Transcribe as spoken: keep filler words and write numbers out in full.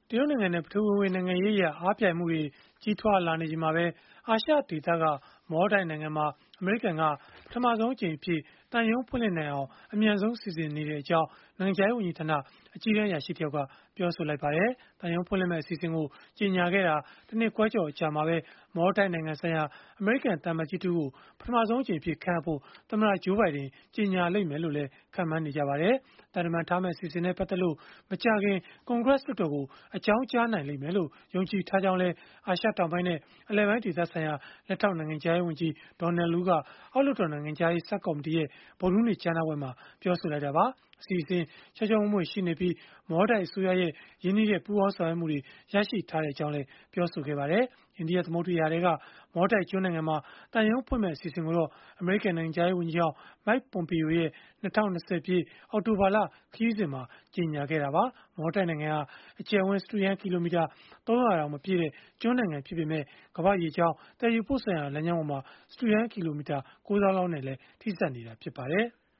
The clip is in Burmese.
တရုတ်နိုင်ငံနဲ့ ပထဝီဝင်နိုင်ငံရေးအရ အားပြိုင်မှုတွေ ကြီးထွားလာနေချိန်မှာပဲ အာရှဒေသက မော်လ်ဒိုက်နိုင်ငံမှာ အမေရိကန်က ပထမဆုံးအကြိမ်အဖြစ် သံရုံးဖွင့်လှစ်နိုင်အောင် အမြန်ဆုံး စီစဉ်နေကြောင်း နိုင်ငံခြားရေးဝန်ကြီးဌာန အကြီးတန်းအရာရှိတယောက်က ပြောဆိုလိုက်ပါတယ်။ သံရုံးဖွင့်လှစ်မယ့် အစီအစဉ်ကို ကြေညာခဲ့တာ တနှစ်ခွဲကျော် အကြာမှာပဲ မော်လ်ဒိုက်နိုင်ငံဆိုင်ရာ အမေရိကန် သံအမတ်ကြီးတဦးကို ပထမဆုံးအကြိမ်အဖြစ် ခန့်အပ်ဖို့ သမ္မတ Joe Biden ကြေညာလိမ့်မယ်လို့လည်း ခန့်မှန်းနေကြပါတယ်။ သံတမန်ထားမယ့် အစီအစဉ်နဲ့ ပတ်သက်လို့ မကြာခင် ကွန်ဂရက်လွှတ်တော်ကို အကြောင်းကြားနိုင်မယ်လို့ ယုံကြည်ထားကြောင်းလည်း အာရှတောင်ပိုင်းနဲ့ အလယ်ပိုင်းဒေသဆိုင်ရာ လက်ထောက်နိုင်ငံခြားရေးဝန်ကြီး Donald Lu က အောက်လွှတ်တော် နိုင်ငံခြားရေး ဆပ်ကော်မတီရဲ့ ဗုဒ္ဓဟူးနေ့ ကြားနားပွဲမှာ ပြောဆိုလိုက်တာပါ။ အစီအစဉ် ချောချောမွေ့မွေ့ ရှိနေပြီး မော်လ်ဒိုက်အစိုးရရဲ့ ရင်းနှီးတဲ့ ပူးပေါင်းဆောင်ရွက်မှုတွေ ရရှိထားကြောင်းလည်း ပြောပါတယ်။ အိန္ဒိယသမုဒ္ဒရာထဲက မော်လ်ဒိုက်ကျွန်းနိုင်ငံမှာ သံရုံးဖွင့်မယ့် အစီအစဉ်ကိုတော့ အမေရိကန် နိုင်ငံခြားရေးဝန်ကြီးဟောင်း Mike Pompeo ရဲ့ ၂၀၂၀ ပြည့် အောက်တိုဘာလ ခရီးစဉ်မှာ ကြေညာခဲ့တာပါ။ မော်လ်ဒိုက်နိုင်ငံဟာ အကျယ်အဝန်း စတုရန်းကီလိုမီတာ သုံးရာ တောင်မပြည့်တဲ့ ကျွန်းနိုင်ငံဖြစ်ပေမဲ့ ကမ္ဘာ့ရေကြောင်း သယ်ယူပို့ဆောင်ရေး လမ်းကြောင်းပေါ်မှာ စတုရန်းကီလိုမီတာ ကိုးသောင်းလောက်နဲ့လည်း ထိစပ်နေတာ ဖြစ်ပါတယ်။